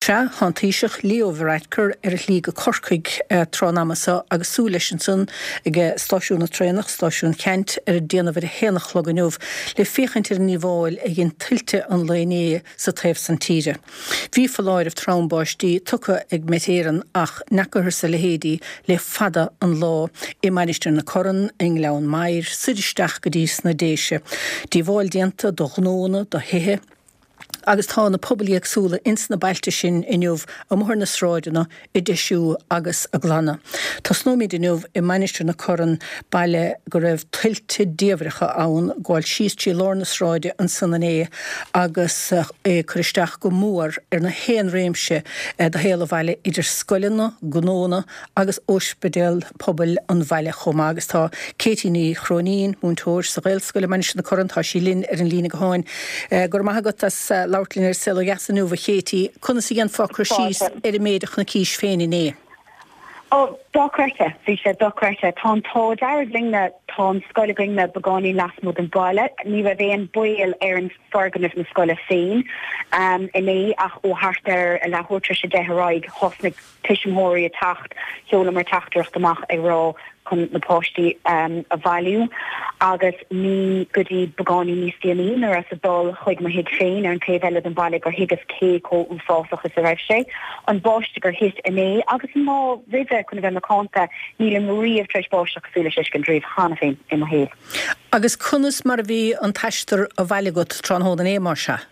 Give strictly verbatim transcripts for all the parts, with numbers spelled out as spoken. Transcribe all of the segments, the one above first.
Se hantíiseach leohreitcur ar lí go corcaig tránamasa agus súleisisin san ige stáisiúna trénach stáisiún Kent ar déanamh a hénach loganúh le féchaintir níháil ag gin tiltte an léné sa taobh san tíre. Bhí falláir of tránbáistí tucha ag metéan ach necahar sa lehédí le fada an lá i manistear na coran in leann mair sidisteach go dtí na déise. Dí bháil dianta do gnóna do hithe agus tá na poblí agsúla ins na bailte sin inniuh amthar na sráidena i deisiú agus a glanna. Tá snómid inniuh i manistear na coran baile go raibh tuilte díomhreacha ann gáil síos tí lár na sráide an sannané agus é churisteach go mór ar na héan réimse do héala bhaile idir scoilena, gnóna agus ospedéal pobl an bhaile chomá agus tá cétíní chrónín múntóir sa réilscoile manistear na coran tá sí linn ar an lína go háin. Gur maithagat as Laurtliner selo yasanú a chétí chuna sí an focr síos ar a méadach na cíis féin iné. Oh, docrete, bhí sé docrete. Tá tá dearad lingna tá scoile gringna begáí lasmúd an baile, ní bheith éon buil ar an farganmh na scoile féin um, iné ach ó hartar a lethúirte sé dethráig hosnig tiisiimthirí a tacht, seola mar tachtach goach ag rá chun na páistí um, a bhailiú, agus ní gotí begáí níos déanaí ar as a dul chuig mar hiig féin ar an céhheile an baile gur higus cé có úsáachchas a raibh sé, an báiste gur hit iné, agus má rive chun bheith marcánta níl maríomh treis báisteach súla sé gan dríomh hána féin i mo héad. Agus chunas mar bhí an taistear a bhaile go tránhódan é mar se?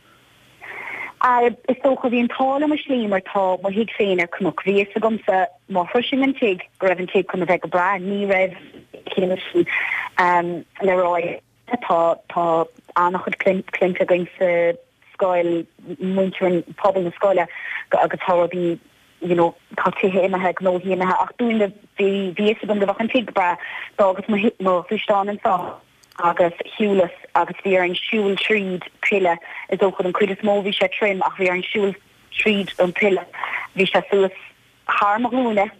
Uh, is so go bhíon tála mar slímar tá mar hiig féin ar cnúc bhí a gomsa má thuising an tiig go raibh an tiig chun bheith go bra, ní raibh chéimeisi um, le roi tá tá annach chud clinta going sa scoil muintear pobl na scoile agus tá bhí you know, tá tithe imethe gnó híanathe ach dúin bhí bhí a gom go bhach an tiig bra agus má fiústáin an tá. agus hiúlas agus bhí ar an siúil tríd pille is ó chud an cuid is mó bhí sé trim ach bhí ar an siúil tríd an pille bhí sé suas harmúna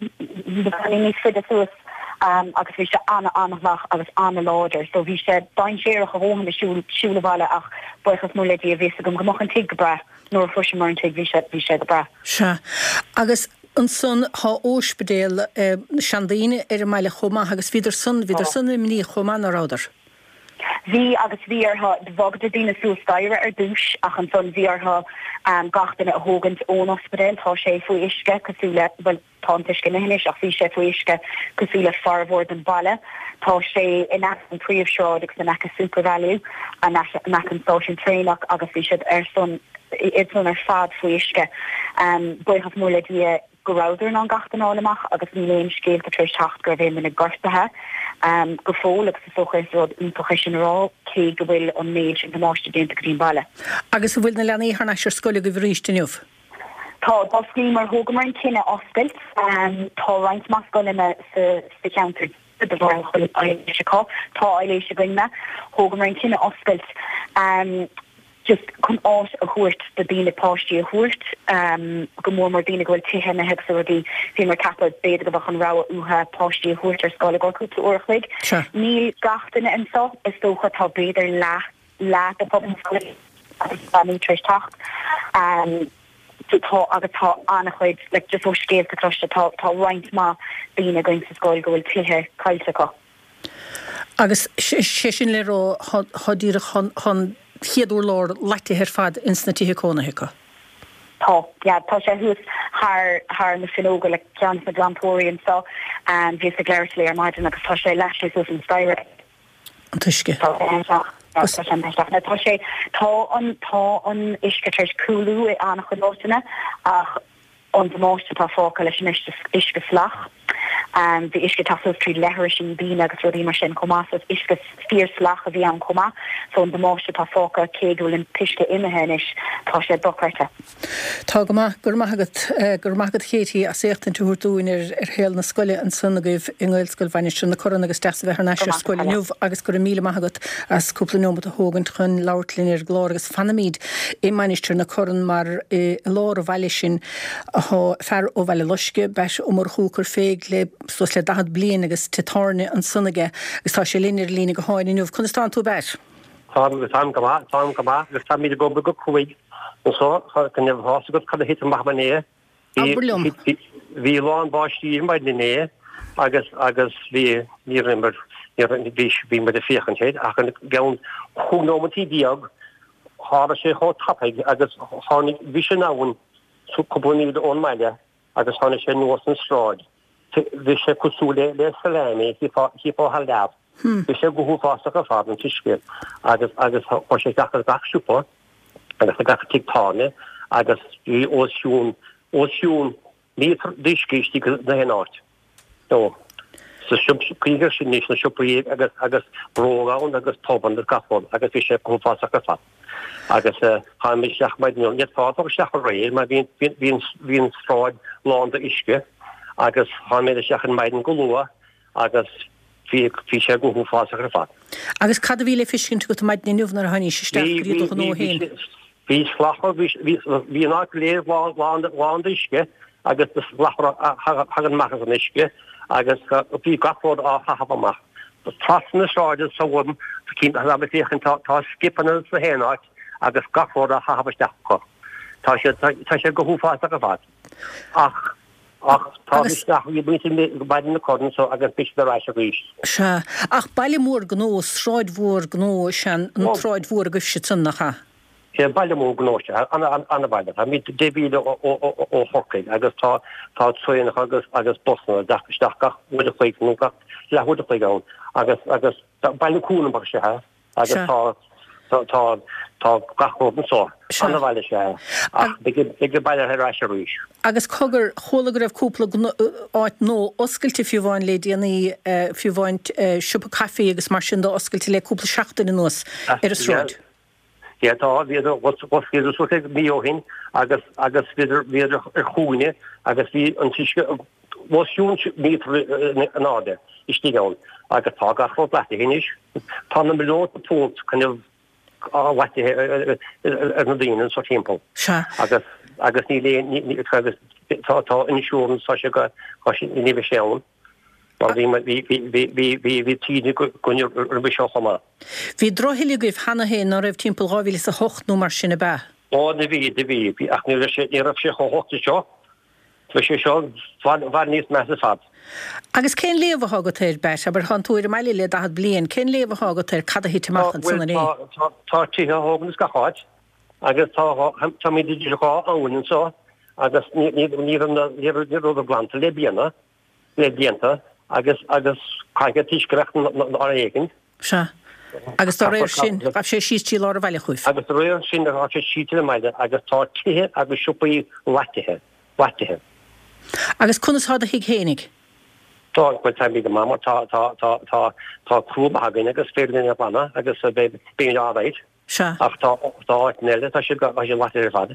ní fid a suas um, agus bhí sé anna annachach agus anna láidir so bhí sé dain séach a bhóhan na siúil siúla bhile ach buchas mú ledí a bhí a gom gomach an tiig bra nóair fuisi mar an tiig bhí sé bhí sé go bra. Se agus an son há óspedéal eh, seandaíine ar meile chomá agus viidir sun viidir sun ní chomá na ráidir. Bhí agus bhí artha bhagda dína sústaire ar dúis ach an son bhí artha um, gachtainna a thógant ón ospedéal tá sé faoi isce cosúla bhfuil táisce na hinis ach bhí sé faoi isce cosúla farmhór an baile tá sé in an príomhsráid agus in a super value a nach an social trainach agus bhí siad ar son iad son ar fad faoi isce um, buchas múla dí goráidir an gachtanálamach agus ní léon scéal go tríéis tacht gur bhéim na gortathe um, go fól agus is sochas rud untochisisin rá cé go bhfuil an méid an gomáiste déanta go dtíon baile. Agus bhfuil na leanaí thar neisir scoile go bhríisteniuh? Tá dá scríam mar thugam mar an cinenne oscailt um, tá roinnt más scoilena sa sa counter de bhar chuil éile se cá tá éile se gine thugam mar an cinenne oscailt um, just chun áit a thuirt de bína páistí a thuirt um, go mór mar bína gohfuil tithe na heag sa bhí bhí mar cappa béad go bhach an rá uthe páistí a thuirt ar scála go chuú orchlaig. Níl gachtainna an so is dócha tá béidir le le a poblin scoil agus banú tríéis tacht. Um, tá agus tá annachchuid le just ó scéal go troiste tá tá roinnt má bína going sa scáil go bhfuil tithe caiilteá. Agus sé sin le rá chodíir chun chiadú lár leite ar fad insna tithe cónathe. Tá, ja, tá sé hús haar haar na finóga le cean na glantóirí an so an bhí a gléirlí ar maidin agus tá sé leis ús an staire. An tuisce. Tá sé tá an tá an isce tréis coolú i annach chudátainna ach an demáiste tá fáca leis an isce slach. Um, the isce tasú trí lehir sin bína agus rudí mar sin comá so isce fír slach a bhí an comá so an demáiste tá fáca céúil an tuisce imimeis tá sé docrte. Tá go gur maigad gur maigad chétí a séchttain túúirtúin ar ar héal na scoile an sunnagah ingailscoil bhaine sin na coran agus teas bheith na scoile nuh agus gur míle maigad as cúplanómat a thógant chun Laurtlin ar glár agus fanamíd é manisteir na coran mar lár a bhaile sin a fear ó bhaile luisce beis ó mar chúcar féig le sos le dahad blian agus titarne an sunnige agus tá sé línar lína go háin inniuh chun istán tú beis. Tá go sam go má, tá go má, agus tá míad go go cuaig so kan je has go kan hit mag mané vi lá bastí bei né agus agus vi ni rimmer vi vi me de fichentheid a gan gaan chonometí diag ha sé há tapig agus hánig vi naun so komponí de onmeile agus hána sé nosen stráid vi sé kosúle le salémi hi fá hal dab vi sé goú fá a faden tiske agus agus sé ga gasúpa agus ga titáne agus vi ósún ósún ní diskistig na hen át no so kriger sin ní siúpa agus agus broga agus toban de gafon agus vi sé go fá a fa agus ha mé seach meid net fá seach ré ma vín stráid lá de iske agus ha mé seachchan meiden goúa agus fi sé goú fá a fa. Agus cad víle fisin go meid nunar haní sé nó hé. Ví slachar hí ná léir lá iske agus hagan me an iske agus bí gafód á hahamach. Trasna sáide sa wom cin abechen tá skipan sa hénáit agus gafód a hahasteachcha. Tá sé goú fá a fat. Ach ach tá bu baiden na codin so agus fi a ra a rí. Se ach bailmór gnó sráidhór gnó sean an tráidhór go si tunnacha. sé bailmó gnóiste anna bailile a mí débíide ó hocaig agus tá tá tréach agus agus bosna daisteachcha mu a chuigúcha le chu a chuigán agus agus bailúnach se ha agus tá tá tá gachóan só anna bhaile se ach ag baile ra a ríis. Agus cogur cholagur ah cúpla áit nó oscailte fiúháin le déanaí fiúháint siúpa caí agus mar sin do oscailte le cúpla seachtain nuas ar a sráid. Ja tá viidir was so míohin agus agus viidir viidir er choúine agus vi an tiske wasún mí an áde istíán agus tá gachó blati hinnis tá na miló tó kann wati er na díinen so timppel agus agus ní tá insurance so se go ní séun. vi tí gonne be choma. Bhí drohiile goibh hena hé ná raibh timppel ráhí a hochtú mar sinna be. Á de ví de ví ach ní sé rah sé chohochtta seo sé seo war níos me a fad. Agus cén léomh hágatéir be a bar hanúir meile le a blion cén léomh hágatéir cad hitteachchan sanna ré. Tá títhe hágan go háid agus tá mí idirá áhainn só agus ní a glanta le bíanana le dienta. agus agus caiige tiisgerecht á éigen. Se agus tá réir sin a sé síí lá a bheile chuh. Agus réir sin á sé síte meide agus tá tithe agus siúpaí watithe watithe. Agus chunas a hiig hénig. Tá go taimí go mama tá tá tá tá tá cruúb agin agus féidir a banna agus bé bé áid. Se ach tá tá nelle tá sé go sé watir fad.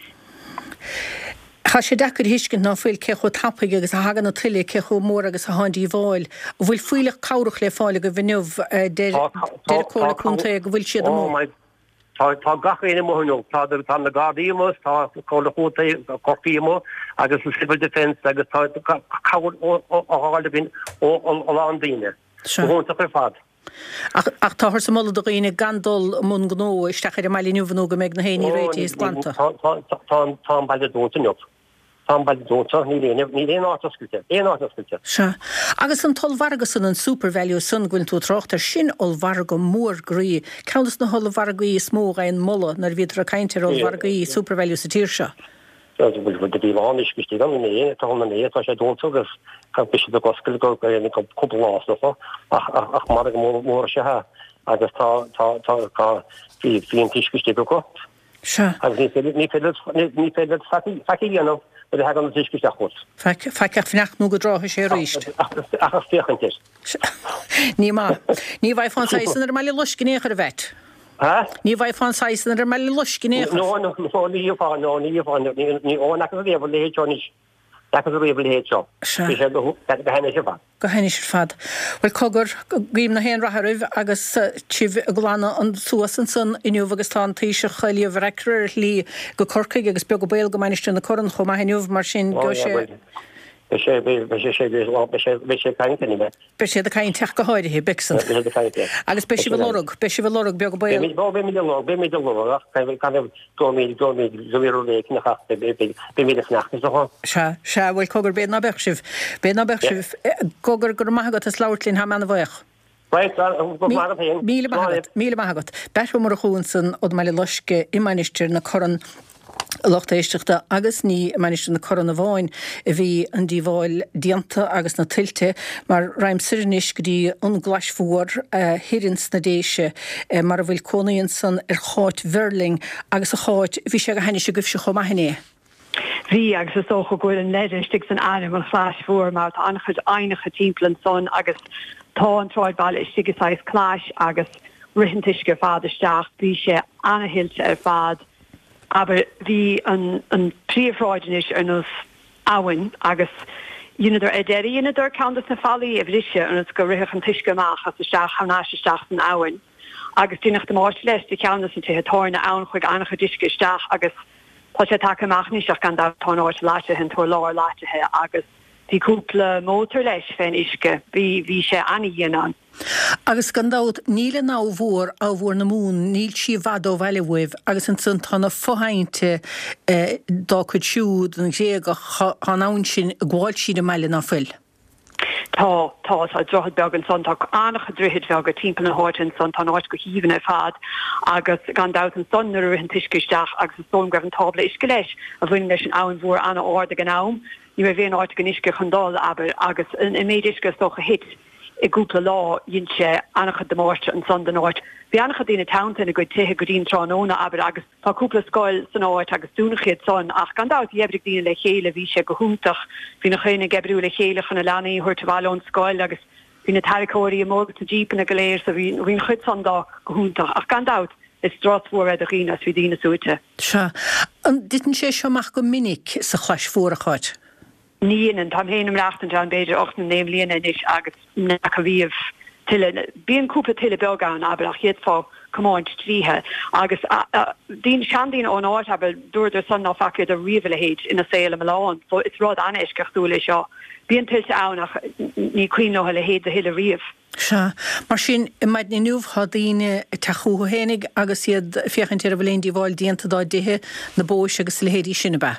Tá sé dechar hiiscin ná bhfuil cecho tappaig agus a hagan na tuile cecho mór agus a handí bháil, bhfuil fuiile cáireach le fáile go bhneomh déircóla chunta go bhfuil siad mó. Tá gachaine mó tá tá na gádaímos tá chola chóta coímo agus an civil defence agus tá cáil ááil bin ó an daine. Bhúnta ar fad. Ach táthir sa molla do réine gandul mun gnó isteach ar meilíniuhanú go méid na héanaí réiti is glanta. Tá bailile dúnta neop. Tá bailile dúnta ní léana ní léon átascuilte éon átascuilte. Se agus an tolhargus san an supervalú sun gúil tú trochttar sin olhhar go mór grí ceantas na holhhargaí smóga an molla nar bhíidir a caiintear olhhargaí supervalú sa tíir se. bhfuil de bhíháis gotí an é tá na é tá sé dúnta agus be do goscail go go cúpláá ach mar mór se ha agus tá tá tá hí híon tiiscutí go. ní ní féidir faíanamh be ha an tiiscutí chut. Feiceach fneachnú go drátha sé ríist. Achas féchantir. Ní má. Ní bhaid fan san ar meile luscinnéchar a bheit. Ní bhaid fan san ar meile luscinnéchar. No no no ní fá no ní fá ní ónach a réh le jonis. Go hennig sé fad. Well cogur gím na hen rathh agus tíh a glána an suasan san inniuh agus tá tíise chaíomh recr lí go corcaig agus be go béil go mainiste na choran chom a henniuh mar sin go sé Be sé sé be sé caiin me. Be sé a caiin teach go háide hé Bixon. Agus be sé bhlorug, be sé bhlorug beag go bail. Be mí lo, be mí lo kann kann go mí go mí zoirlé nach be be mí nach so. Se se bhfuil cogur bé na bechsih. Bé na bechsih gogur gur maigat is láirlín ha mena bhaich. Míle míle maigat. Beir mar a chuúnsan od meile loisce imainistir na choran Lochta éisteachta agus ní meiste na corona bháin a bhí an díháil dianta agus na tiltte, mar raim sirnis go dtí an glasfuór hirins na déise mar a bhfuil cónaíonn san ar cháit Verling agus a cháit bhí sé go haine se gubh se chomh maithné. Bhí agus is socha goil an leidirtí san anim an chláisfuór má anchud einige timpplain son agus tá an troid bail is sigasáis chláis agus rihantiisce fádisteach bhí sé anhilte ar fad. Aber hí an an príomhráidenis ar nos áhain agus dionadidir édéirí dionadidir ceantas na fálaí a bhríise an go rithe an tuisce amach as isteach chanáisteach an áhain. Agus dúnach do máis leis de ceantas an tuthe táirna ann chuig ancha disce isteach agus tá sé take amach níoseach gan tááir láite hen tú láir láitethe agus hí cúpla mótar leis féin isce bhí bhí sé anna dhéanaan. Agus gandát níle ná bhór á bhór na mún níl si bhadó bheilehuih agus an san tána fóhainte dá chud siúd an gréag an ann sin gháil siad meile ná fuil. Tá tá a drochad beag an son tá annach ddrihiid bheag go timppla na háin son tá áit go híhann ar fad agus gandát an son nu an tuiscisteach agus an son greibh an tábla isce leis a bhfuin leis an ann bhór anna áda gan nám, ní bh bhéon áit gan isce chundal aber agus in méidirisce socha hit I gúpla lá dhéon sé annachcha de máiste an son den áit. Bhí annachcha dtína townta a go tuthe go dtíon tránóna aber agus tá cúpla scoil san áit agus dúnachiad son ach gandát dhébrigh dína le chéile bhí sé go húntaach hí na chéine gebrú le chéile chuna leanaí thuirta bhán scoil agus hí na taricóirí mógad a ddípan a go léir sa bhín bhín chud san dá go húntaach ach gandát is strasfuór a riine as bhí dína súite. Se an ditan sé seoach go minic sa chláis fuór a cháit. Níon an tam héanam leachtan an beidir och na néim líana is agus na a bhíomh tiile bíon cúpla tiile beagán aber ach héad fá cumáint tríthe agus dín seandín ón áit aber dúidir san ná faciad a riomh le héid ina saola meán, so is rád anis gachtúla seo. Bíon tiltte annach ní cuiinóthe le héad a hiile riomh. Se mar sin i maid ní nuamh há daoine tachuú hénig agus iad fiochan ar bhléon díháil díanta dá dithe na bóis agus le héadí sinna be.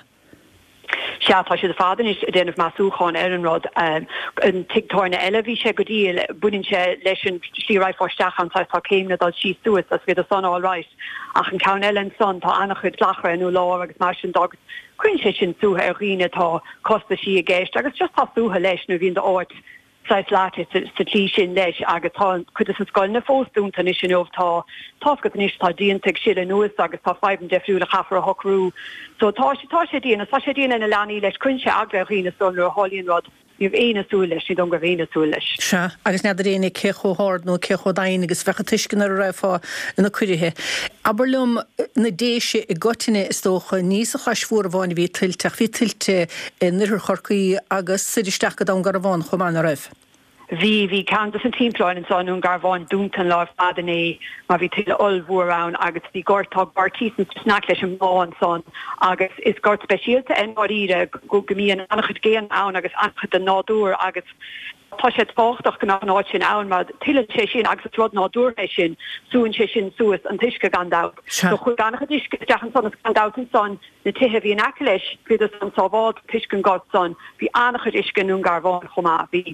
Tá sé de fadan is déanamh masúcháin ar an rod an tiictáirna eile bhí sé go díal buinn sé leis an síráid fáisteach tá tá céimna dal sí suas as bhí a son áráis ach an ceann eile an son tá annach chud lachar anú lá agus mar sin dagus chuinn sé sin súthe ar riine tá costa sí a ggéist agus just tá súthe leis nó bhíon de áit sais láte sa tlí sin leis agus tá chud is an scoil na fóstúnta is sin óh tá táfgad níos tá díonta siile nuas agus tá feibn defriú le chafar a horú. So tá tá sé díana tá sé díana na leanaí leis chun sé agra riine son ar hálíonn rod níomh éine sú leis ní don go bhéine sú leis. Se agus nead réna cechoáard nó cechodain agus fecha tuiscin ar raibhá ina cuirithe. Aberlum na déise i gotainine is tócha níos a chaisfuór bháin bhí tilteach bhí tilte nuair chorcaí agus sidisteach go don gar bháin chomán a raibh. Bhí hí cantas an timpplain an sonún gar bháin dúntan lá fadané má bhí tuile olbhór ann agus bhí gortá bartísan snac leis an máin son agus is gort speisialta an áíre go gomíon annachchud géan ann agus anchud an nádúr agus tá sé fáchtach gan áid sin ann má tuile sé sin agus rud nádúr é sin súin sé sin suas an tuisce gandát. So chu annachchud isce deachan son gandátan son na tuthe bhí an aice leis bhí an sábhád tuiscin gá son bhí annachchud iscin nún gar bháin chomá bhí.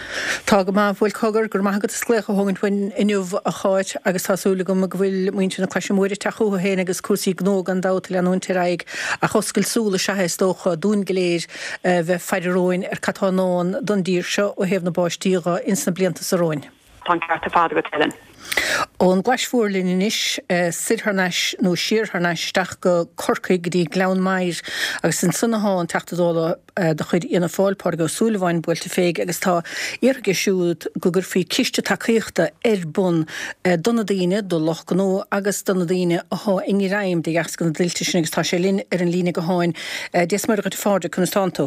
Tá go má bhfuil cogur gur maigad slécha thugann faoin inniuh a cháid agus tásúla go go bhfuil muinte na caiisi muidir tachuútha héana agus cuasaí gnó an dáta leanúnta raig a choscail súla sethe tócha dún goléir bheith feidiróin ar catánáin don dír seo ó héamh na báistíoga insna blianta sa róin. Tá ceartta fáda go tuileann. Ón glasfuórlinn inis sirtharneis nó siirtharneisteach go corcaig dí gleann mair agus san sunnaáin teachtadála do chuid ina fáilpá go súlaháin builta féig agus tá iarge siúd go gur fao ciste takeíochta ar bun donna daine do loch gó agus donna daine ath ingi raim de gas gan dilta sin agus tá sé linn ar an lína go háin Dés mar go fáde chunastánto.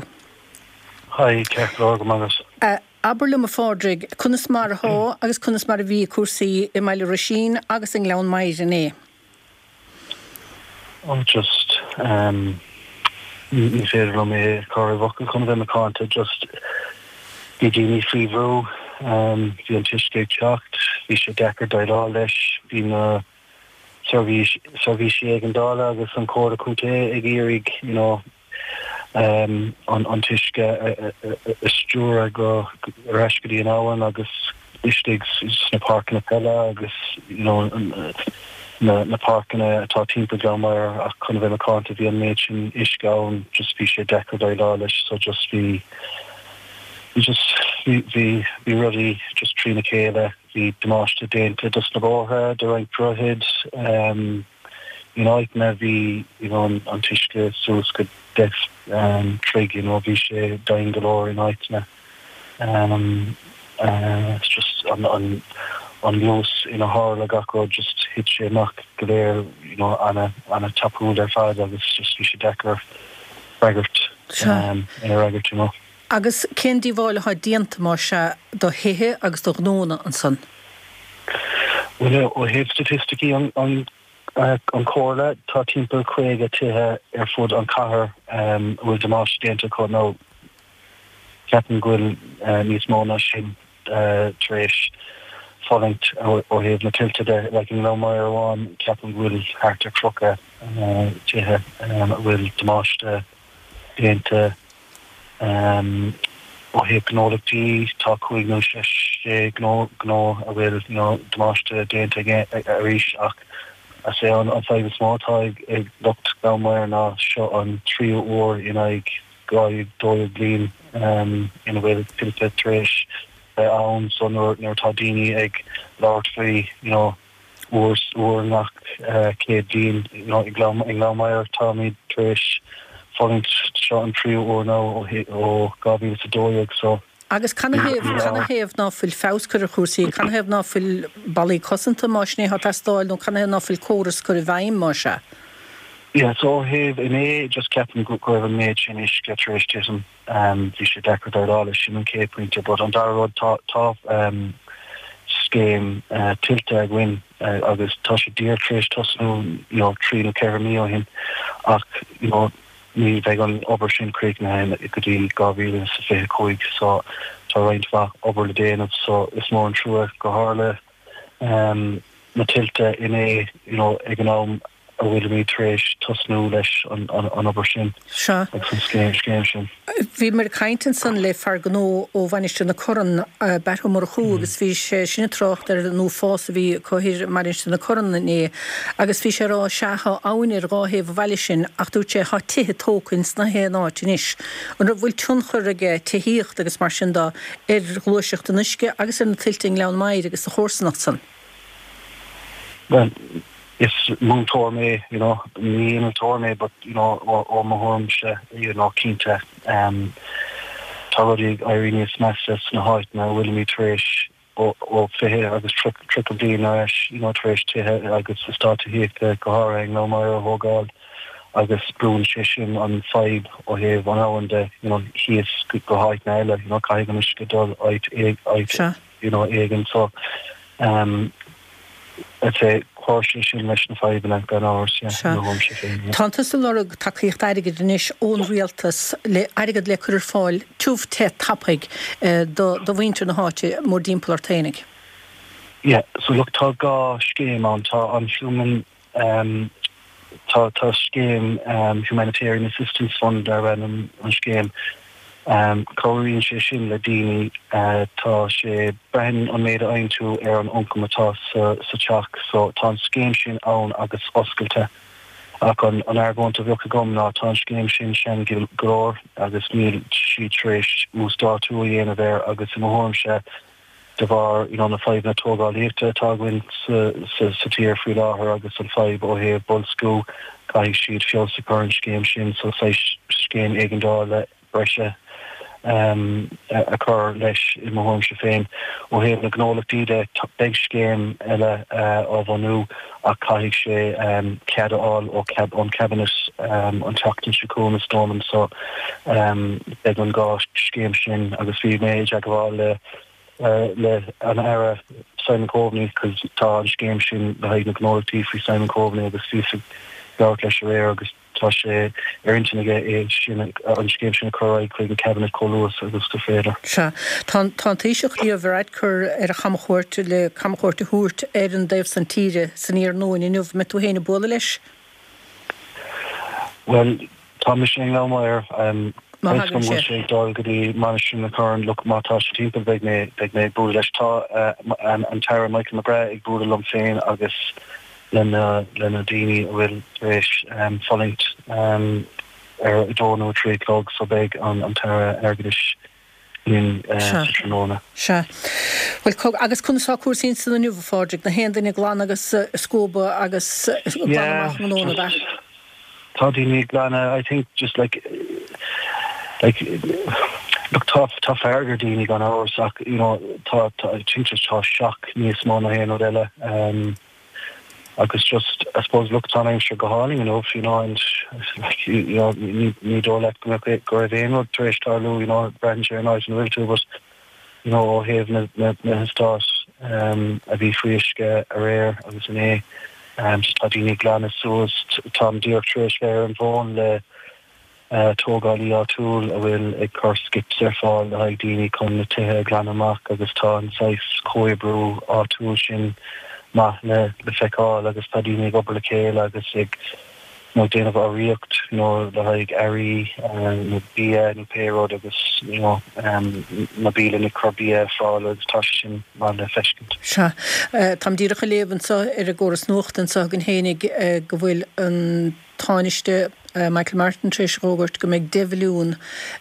Hai ceartlá go agus. Aberlum a fádrig chunas mar a há agus chunas mar a bhí cuasaí i meile Roisin agus in leann mair in é. Oh, just um, ní féidir am mé choir bhacail chun bheith McConnta just bhí daoine fríomhrú, bhí an tuiscéad teacht, bhí sé dechar dailá leis, bhí na service sé ag an dála agus an córa chunta ag iarraigh, you know, um, an, an tuisce a stúra go reiscadí an áhan agus istigh na parcan na pella agus, you know, na, na parcan atá timpeall Glanmire ach chun bheith McConnta bhí an méid sin isceann just bhí sé dechar dailá leis, so just bhí We just we we we really just trying to céile we demáiste déanta dus na bórtha de raig prohid um you know like na vi you know an tuisce sos go def um trig you know vi sé dain galore in aitna um uh it's just on on on los in a harla gaco just hit sé nach goléir you know an a an a tapú der fad agus just vi sé decker raggart um in a raggart you know. Agus cén díháil ha dianta mar se do héhe agus do gnóna an son. Well ó héh statistiki an an uh, an cóla tá timpeall chuige tuthe ar fud an cahar um bhfuil demáis déanta chu nó ceapan gúil uh, níos móna sin uh, tréis fálingt ó héh na tiltte de like in Glanmire amháin ceapan gúil hartar crocha uh, tuthe um bhfuil demáis déanta um ó hé gnólachtaí tá chuig nó sé gná gná a bhfuil you know demáiste déanta a ríis ach a sé an an feibh smátá ag lucht Glanmire ná seo an tríú uair in ag gáid dóibh bliain um ina bhfuil tiltte tréis ann so nuair nuair tá daoine ag labhart faoi you know uair uair nach céad bliain you know i Glanmire tá míad tréis falling shot and trio or now or Gabi is a doig so agus can hef can hef ná fil fáscur chusaí can hef ná fil balí cosanta máisné hat astáil nó can hef ná fil chóras cur bhaim máise. Yeah, so hef in é just ceapan go go an méid sin is getréistism um bhí sé dechar dála sin an cépointe, but an darród tá tá um scéim uh, tiltte ag win uh, agus tá sé díirtréis tosnú you know trí nó ceir mío hin ach you know ní bheith an obair sin creic na hain i go dtí gábhíle sa fiche chuig so tá roinnt bheith obair le déanamh so is mór an trúa go hála um, na tiltte in é you know, ag an am a bhfuil mí tréis tosnú leis an an obair sin Seo ag san scéim scéim sin. Bhí mar caiintean san le far gnó ó bhainisteach na coran beatha mar chuú agus bhí sé sinna trocht ar nó fása bhí chuthir maristeach na coran é agus bhí sé rá seacha áin ar gáhéh bhhaile sin ach dúirt sé há tithe tócains na hé náitinis an bhfuil túnchar aige tithíocht agus mar sin dá ar glúiseach den nuisce agus ar na tilting lean maiid agus a chósanach san. Well, it's moon tour me, you know, me in a tour me, but you know, or or my home, you know, Kinta, um, Tarodi, Irene Smashers, na height now, will me trash, or or for here, I was trick trickle D Nash, you know, trash to her, I could start to hear the Kahara, no Mara, Hogard, I guess Bruin Shishin on five or here one hour and day, you know, he is good go height now, you know, Kaiganish Gadol, I, I, you know, Egan, so, um, I'd say, Portion sin leis na five and gan hours Tantas le lorug takeíocht aige denis ón rialtas le aigad le chuir fáil túh te tapig do do bhaintear na háte mór dímplar tainig. Yeah, so look tá gá scéim an tá an human um tá tá scéim um humanitarian assistance fund ar an an scéim um choíonn sé sin le daoine uh, tá sé brehin an méid aon tú ar an ioncamatá sa sa teach so tá an scéim sin ann agus oscailte ach an an airgónta bheocha gom ná tá an scéim sin sin glór agus níl si tréis úsdá tú a dhéanamh air agus i mthórm sé de bhar you know na five na tógáil íochta tághain sa sa sa tír faoi láthair agus an five ó héh bolscú caiigh siad fiol sa current scéim sin so sa scéim éigeandá le breise um a chur leis i mo home se féin ó héh na gnólachtaí de beg scéim eile á bhanú a caiigh sé um ceadaáil ó cab an cabinet um an teachtain sicúna stónam so um beg an gá scéim sin agus bhí méid ag bháil le uh, le an era Simon Coveney cos tá an scéim sin le haid na gnólachtaí faoi Simon Coveney agus fi gart leis réir agus tá sé ar intinige é sin an scéim sin choráid chuig an cabinet choúas agus do féidir. Se Tá téiseach í a bhreid chur ar a chamachúirt le chamachúirta thuairt ar an daobh san tíre san íar nóin inmh me tú héna bóla leis? Well, tá me sin lemáir Eiscom go sé dá go dtí manisiún na chun look mátá sé timp beag mé beag mé bú leis tá an teire Michael McGrath ag búda lom féin agus lena lena daoine bhfuil éis folingt ar dónú trílog so beag an an teire airgadis in Tróna. Se. Well cog agus chunasá cuasín san na nuamh fáideach na héandaine glán agus scóba agus glánach manóna ba. Tá daoine glánna, I think just like like look tough tough airger daoine gan áras ach you know tá I think just tá shock níos mó na héan eile um agus just I suppose look tá I'm sure go háling you know you know and like you, you know ní ní dó le go go a bhéon tréis tarlú you know brand and I will too but you know ó héh na na na start um a bhí friisce a réir agus an é um just tá daoine glánna suas Tom Dear tréis le an bhin le tógáilí átúil a bhfuil ag chur skip ar fáil le haag daoine chun na tuthe glan amach agus tá an sais cóibrú átúil sin maith le le feicáil agus tá daoine ag obair le céile agus ag nó déanamh áíocht nó le haag airí nó bia nó péród agus na bíle na corbí fáil agus tá sin má le feiscint. Se Tá dírecha léhansa ar a ggóras nuachtain sa an hénig go bhfuil an táiste Michael Martin tréis Robert go méid devilún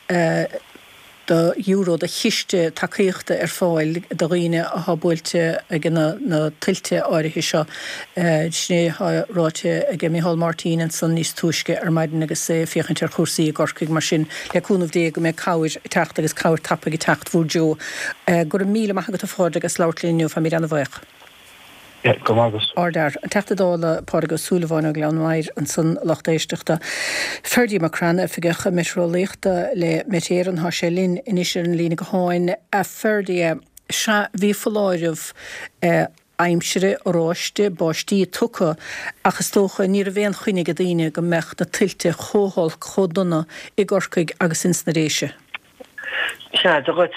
de euro de chiiste takeíochta ar fáil do riine a habúilte ag na tiltte áirithe seo sné ráte ag Micheál Martin an san níos túisce ar maidin agus sé fiochan ar chósaí gorcaig mar sin leúnmh dé go mé cáir techt agus cáir tappa i techt bhúr jo gur a míle maithagat a fád agus leirlíniu fa mí an bhaich. Yeah, go agus. Ordar an teachtadála pága súlaháin a gleanmhair an san lachtéisteachta. Ferdi Macran a figecha metrolíchta le metéan há sé linn inis an lína go háin a ferdi se bhí foláirih aimsere ráiste báistí tucha agus tócha ní a bhéon chuine go daine go mecht na tiltte chóháil chodonna i gorcaig agus insnaréise. Se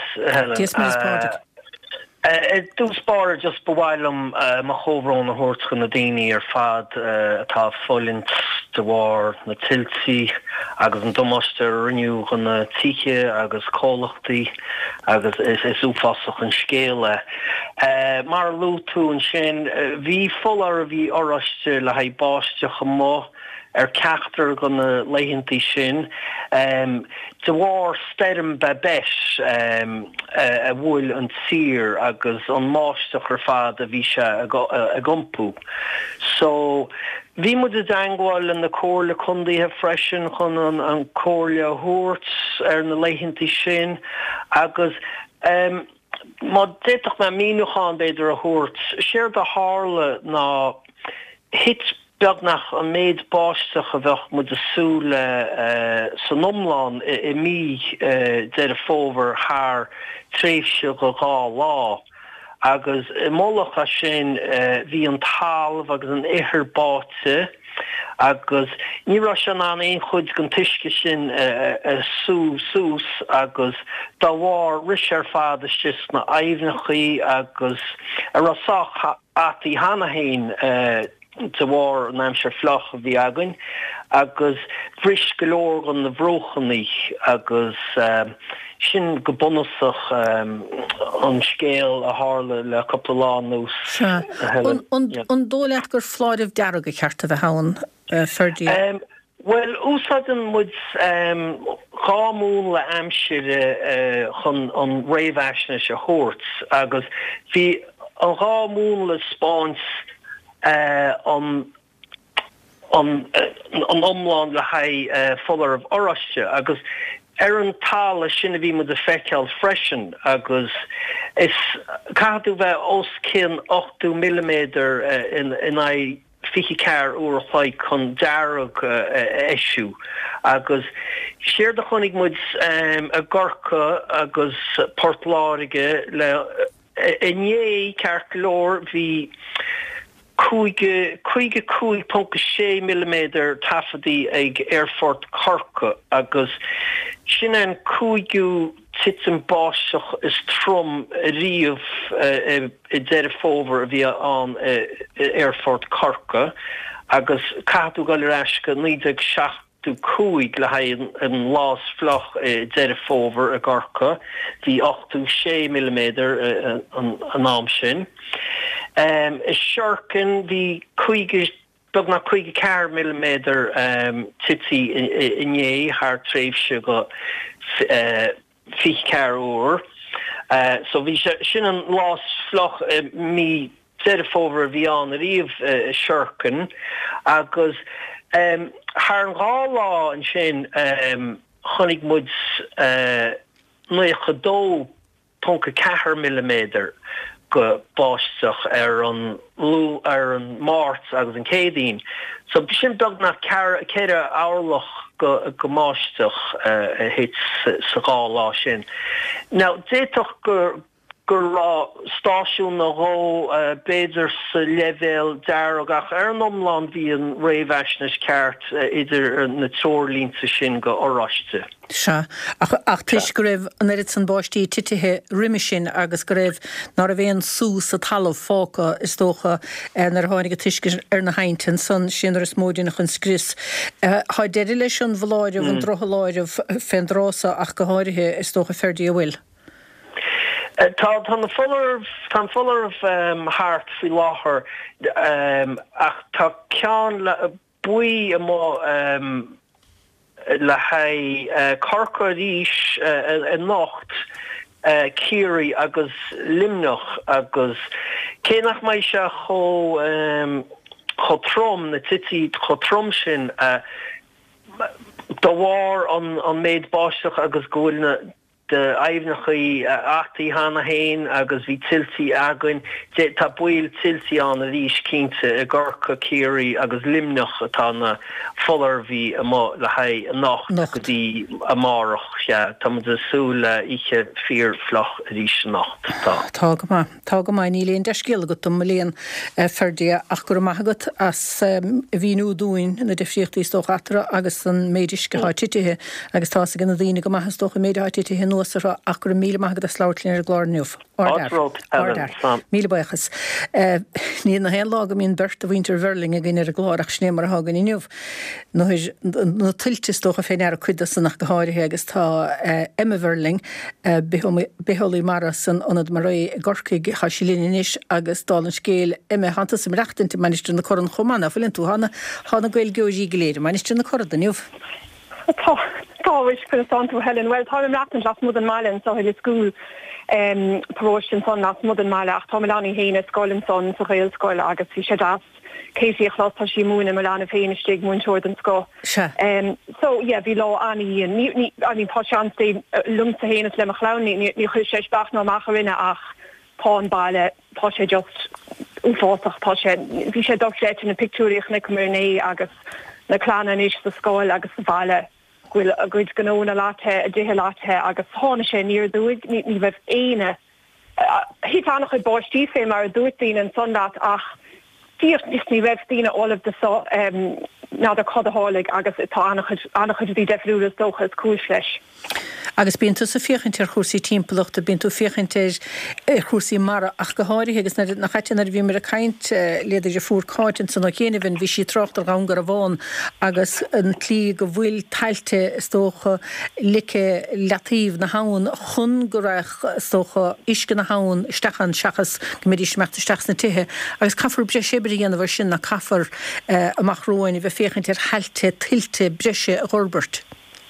go Uh, dús bar just bhhailm uh, ma chóhrán na hórtcha na daoine ar fad uh, atá foilint de bhar na tiltí agus an domáiste riniu gan na tíe agus cólachtaí agus is, is úfasach an scéile. Uh, mar lú tú an sin bhí uh, folar a bhí oraiste le haid báisteach mó ar ceachtar gan na leighintí sin um, de bhar steirm be beis um, a bhfuil an tír agus an máisteach ar fad a bhí se a gompú. So bhí mu a dangáil an na cóirla chundaíthe freisin chun an, an cóirla thuairt ar na leighintí sin agus um, má déach me míúchan beidir a thuairt séir de hála ná hit beag nach an méid báisteach a bheith mu asúle uh, san omláin i, i mí uh, de a fóver haar tréifse go gá lá agus i mólach a sin uh, hí an talh agus an ihir báte agus ní ra an an éon chuid gon tuisce sin uh, uh, sú sús agus dá bhar ris ar fad is na aimhnachaí agus a rasach atí hana héin uh, te war an amsir flach a bhí againn agus bhris golóir an na bhróchaní agus um, sin go bunasach um, an scéal a hála le coppla lá nús. An dóleat gur fláidh dearg go cheart a bheith hán ferdi? Um, well, úsáidan mud um, gámún le amsir uh, chun an réimheisne se thuairt agus bhí an gámún le spáins Uh, on on uh, on omláin le haid uh, fuller of oraiste agus ar an tal a sinna bhí mu a feiceáil freisin agus is cadú bheith os cin ochtú milliméter uh, in in ai fichi cear uair chuid chun dearg uh, eisiú agus séir de chunig mud um, a gorcha agus portláige le uh, iné ceart lór hí Cuige cuige cúig punca sé millimeter tafadí ag Airfort Corca agus sin an cúigiú titsan báiseach is trom riamh i deire fóver a bhí an Airfort Corca agus catú gal reisce nídag seachtú cúig le haid an lás floch i deire fóver a Corca hí ochtú sé millimeter an am sin. Um, is Shurkin the Quiggish bug na Quiggy car millimeter um titty in ye hard trave sugar uh fi car or uh so we shouldn't lost floch uh, me set over beyond the eve uh, Shurkin agus um har law and shin um honigmuds uh no do punka car millimeter go báisteach ar an lú ar an mát agus an cédín. So sin dog na céire áirlach go go máisteach a hit sa gá lá sin. Now déitoch gur gur lá stáisiún na ró béidir sa level dar agach ar an omlan bhí an réimheisnes ceart idir na tóirlínta sin go óráiste. Se ach, ach tuis go raibh an erit san báistí titithe riimi sin agus go raibh nar a bhéon sú sa talamh fáca is dócha nar tháinig a tuisce ar na haintin san sin ar is móideach an scris. Tá deidir leis an bhláidirh an drocha láidirh fendrása ach go háirithe is dócha ferdií a bhfuil. Uh, tá tá na fuller tá fuller of um, heart fi láthair um, ach tá cean le buí a má um, le hai uh, Corca ríis uh, a nacht uh, Kiri agus limnach agus cénach mai se cho um, cho trom na titi cho trom sin uh, da war an an méid báisteach agus goilna de aimnachaí achtaí hána hain agus bhí tiltí agan tá buil tiltí an a rís cínte a Gorca Kiri agus limnach atá na follar bhí le haid a nacht go dtí a marach tá mu asúla ihe fír floch a rís nacht tá. Tá go má tá go má ní léon deiscéal go do mlíon ferdia ach gur maigat as bhíú dúin na defríochttaí tóchatra agus an méidiske háitithe agus tá gan na dtíine go maithas tócha méidirtithe nuasara ach gur míle maigad a sláirtlín ar glárniuh. Míle bachas. Ní na hen lága mín bert a bhaintear bhirling a gine ar glárach snémar a hagan inniuh. nó tiltis tócha féin ar a cuida san nach go háirithe agus tá Emma Bhirling beholí maras an anad mar ré gorcaig chasilínis agus dálan scéal Emma hananta sem reachtainti manistrú na choran chomána fillin tú hána hána gail geoí goléir manistrú na choran inniuh. Tá táis chu sanú Helen well tá reachtan las mud an mailen so heile school um promotion son las mud an maiile ach tá Melanie héine scoilin son sa réil scoil agus hí sé das Casey chlas tá sí múna Melanie féine stig mún seir an sco. Um so yeah bhí lá aní ní ní aní tá sé lumsa héine le a chláni ní chu sé bach nó macha rinne ach tá an baile tá sé just úfásach tá sé bhí sé dogléit in na picúíoch na cumné agus na chlána níos sa scoil agus sa baile gwil a gwyd gynona láthe a dihhe láthe agus hána sé níor dúig ní ní bheith éine hí annach chu báistí fé mar a dúig dín an sondat ach tíocht is ní bheith dína all of the so um ná a codahálig agus tá annach annach chud dí defriúlas dóchas cúis leis. Agus bíon tú sa fiochantir chósaí timpplaachta bíon tú fiochantir chósaí mara ach go háirithe agus na chaitean ar bhí mar a caint léidir a fúr cáitin san na chéanamhin bhí sí trocht ar gangar a bháin agus an tlí go bhfuil tailte stócha lice latíomh na hán chun go raibh stócha isce na hán stechan seachas go méidir smeachta steachs na tithe agus caafar bre sé bre dhéanamh sin na caafar amach róin i bheith fiochantir heilte tilte breise a Robert.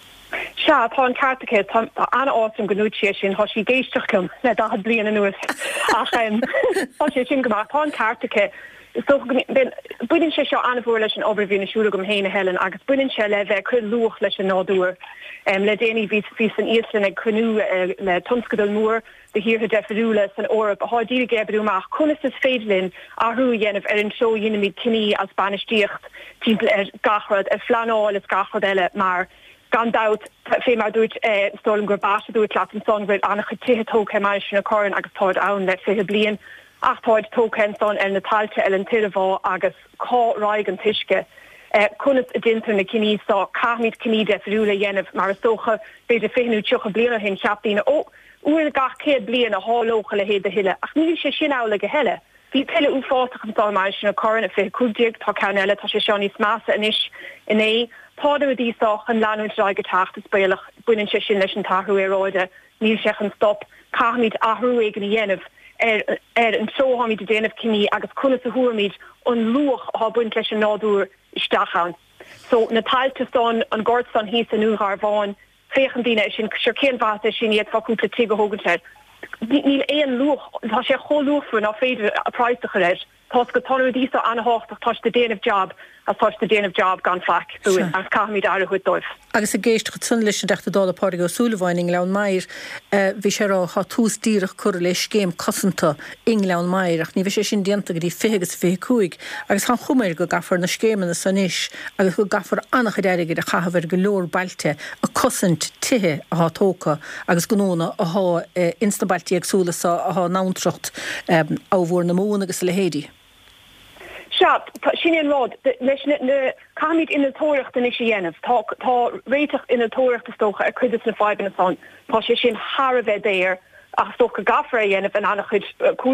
Se tá an cartacha tá anna ásom gonútí sin há sí géisteachcum le da bliana nuas ach tá sé sin go tá an cartacha so buinn sé seo anna bhór leis an oberhí nasúla gom héine helen agus buinn se le bheith chu luach leis an nádúr um, le déanaine ví ví san íslin ag cruú uh, le tunscadal mór de hir he deferúle san orb a hádí gebruach kunnis is féidlin ahrú dhéanamh ar an seo dhéanaid cinní a Spanistíocht timp ar gachrad a flanáil is gachrad eile mar gan dat fé mar dúit stolen gur bas dúit laat an son bfuil annach tithe tóg he mar sin a chorin agus táid ann le fé blian achtáid tókenson ar na talte ar an tiirehá agus cá raig an tuisce. Kunnas a dinter na kiní sa carmid kiní defriúla dhéanamh mar socha beidir féinú tucha bliana hin seaptína ó uair gach cé blian a hálócha le héad a hiile ach níl sé sin ála go heile. Bhí peile ú fátach an dá mar sin a corna fé cúdiag tá ceanile tá sé seán níos massa inis in é táda a díosach an leanúid ráig go tacht is béalach buinn sé sin leis an tathú éráide níl sech an stop carmid ahrú ag na dhéanamh er er an sóhamid a déanamh kiní agus kunnas a thuamid an luach á buint leis an nádúr istachan. So na tailtasán an gordsan hís an úhar bháin féchan díine sin sir céan bhata sin iad faúpla tí go hóganteid. Níl éon luach tá sé choúfrin á féidir a práistecha leis. Tás go tanú dísa anhachtach tá de déanamh job as tá de déanamh job gan feic dúin as caimid ar a chuid dóibh. Agus a géist go tun leis deachta dála páirigh ó súlahhaing leann mair bhí sé rá há túús díirech chur leis céim cosanta in leann mairach ní bhí sé sin dianta go dtí fégus fé cuaig agus tá chuméir go gafar na scémanna san isis agus go gafar annach déirigir a chahabhar go leor bailte a cosint tithe a tóca agus gonóna a há instabaltí agsúlasa a há náuntracht ábhór na mún agus le héadí. Seap, sin an rád, leis na caimid ina tóireacht in is dhéanamh, tá réiteach ina tóireacht stocha a chuidir na fáiban san, tá sé sin Har bheith déir ach stocha gafra dhéanamh an annach chud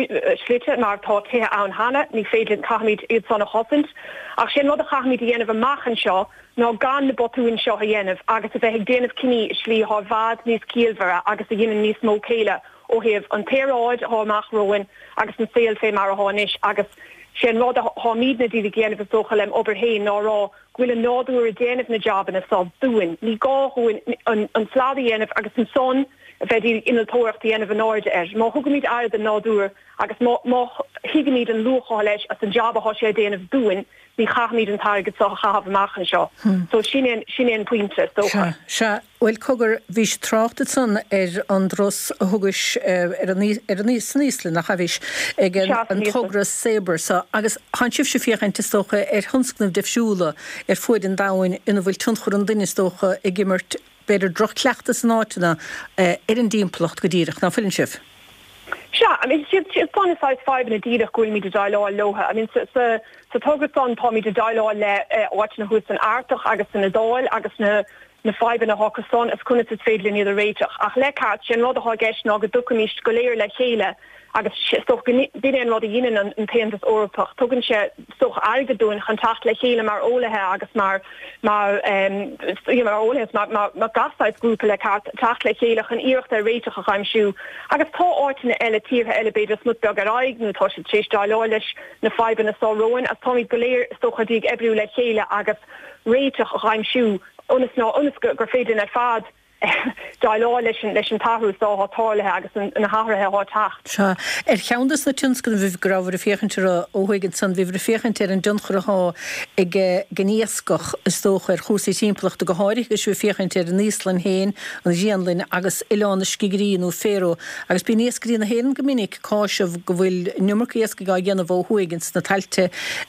slite mar tá tuthe ann hana, ní féidir caimid iad sanna hosint, ach sin rud a caimid dhéanamh a machchan seo, ná gan na botúin seo a dhéanamh, agus a bheith ag déanamh ciní slí há bhad níos cíalmhara agus a dhéanamh níos mó céile ó héamh an téráid há machróin agus an saoil fé mar a háis agus sé rád há míad na dína géanamh socha lem oberhéin ná rá bhfuil an nádúir a déanamh na joban a sá dúin. Ní gáthúin an sláda dhéanamh agus an son a bheith ina tóireacht dhéanamh an áide ar. Má thugamíd aird an nádúir agus má higamíd an luúchá leis as an job aá sé déanamh dúin ní chahamíd an targad sa chahabh machchan seo. So sin an puinte socha. Se bhfuil cogur bhís tráchtta san ar an dros a thugus ar an níos níosla nach chabhís ag an tógra saber sa agus han sibh se fiochan stocha ar thunscnamh defisiúla ar fuid an dáin ina bhfuil tunchur an duine stocha ag gimmert beidir droch cleachta san áitina ar an díomplacht go dtíireach ná fillin sibh. Yeah, I mean, it's it's on size five in a deal of going me to dialogue loha. I mean, so so so target on Tommy to dialogue le watching who's an artach agus in a doil agus na na five in a hawkerson as kunnet is fedlin near the rate. Ach le cat she no the hagesh no gedukamish goleir le chele agus so din en rod yin an in pain this orpach. Togen she so arge doen contact le chele mar ole he agus mar mar um you know ole mar mar mar gasite group le cat tacht le chele an irch der rate gaim shoe. Agus tá ortine elle tier elevators mut burger aig nu to chech dialogish na five in a so roin as Tommy goleir so chadig ebru le chele agus rate gaim shoe. Onas ná onas gur féidir ar fad dáilá leis leis an tathú á hátálathe agus na háirithe á tacht. Se ar cheandas na tionscan bhíh grabhar a féchantar óhaigin san bhíh féchantar an dioncharaá ag gníascach is tócha ar chúsaí timpplacht a go háirich gus bhí féchantar an níoslan héin an Gianlinn agus Ileánna Scigarín ó Féro agus bí níoscarí na héan gomininic cáisih go bhfuil numarcíasca gá dhéanamh ó huaigins na tailte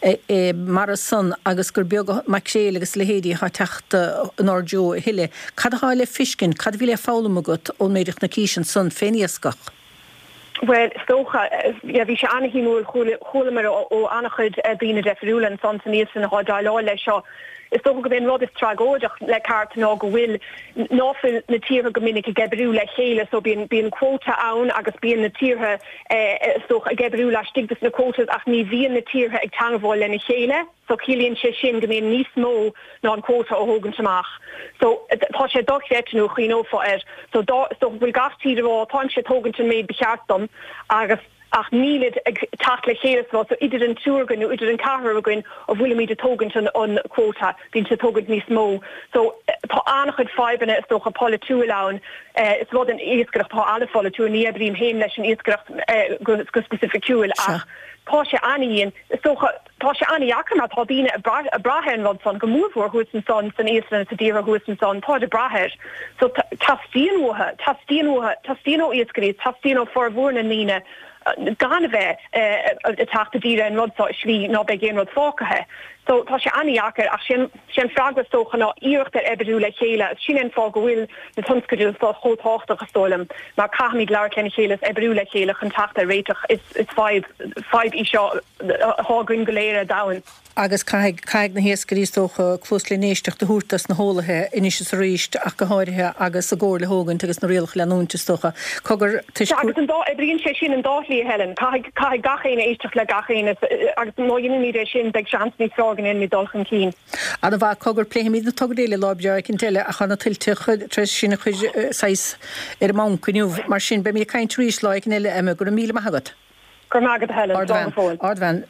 mar san agus gur beag macséil agus lehéadí há teachta an ardeo hiile. Cad háile fiscin cad bhí le fálam agat ó méidirich na císin san féniascach? Well, stocha, ja, bhí sé anna hímúil cholamar ó annachchud bína defriúla an san níos na há dáilá lei seo. Is toch go ben rod is tragóideach le cart ná go bhfuil náfil na tíre go minic a gebrú le chéile so bíon bíon quóta ann agus bíon na tíre stoch a gebrú le stigtas na quótas ach ní bhíon na tíre ag tanghil le na chéile so cílíonn sé sin go mbeon níos mó ná an quóta ó hógan semach. So tá sé dochréitnú chuoófa ar so so bhfuil gastíidir á tá sé tógann méid becheartdom agus ach nílid ag tacht le chéras so idir an túrgan nó idir an carhagan ó bhfuil míad a tógant an quóta bín se tógant níos mó. So tá annachchud fibanna is dócha pola túláin is rud an éascracht tá alafála tú ní ebríim héim leis an éascracht go specificúil ach tá sé aíon tá sé aíachna tá bíine a brathir rod san go múmhór thuús an son san éaslanna sa ddíra thuús an son tá de brathir. So tastíonmhthe tastíonmhthe tastíó éascarí tastíó forhórna níine gan bheith a tata díra an rodá slí ná be géan rod fácathe. So tá sé aníachar ach sin sin fraglas tócha ná íocht ar eberú le chéile sin an fá gohfuil na tunscaúil tá chótáachta gastólum má caimiid leir cenne chélas eberú le chéile chun tata réiteach is is five five í seo hágunn goléire dain. Agus caiig caiig na héascarítócha clúslinéisteach de húrtas na hólathe inis is ríist ach go háirithe agus a ggóir le hógan agus na réalach leúntastocha cogur agus an dá bríonn sé sin an dálíí helen caiig caiig gachéine éisteach le gachéine agus nóiní ré sin beag seansní frágan in mi dulchan cín. A bh cogur pléimiid na tugdéile lábear cin teile a chana tiltte chud tre sinna chuid seis ar mán cuniuh mar sin be mí caiint ríéis leid eile aime gur míle maigad. Gur mágad helen Ardhain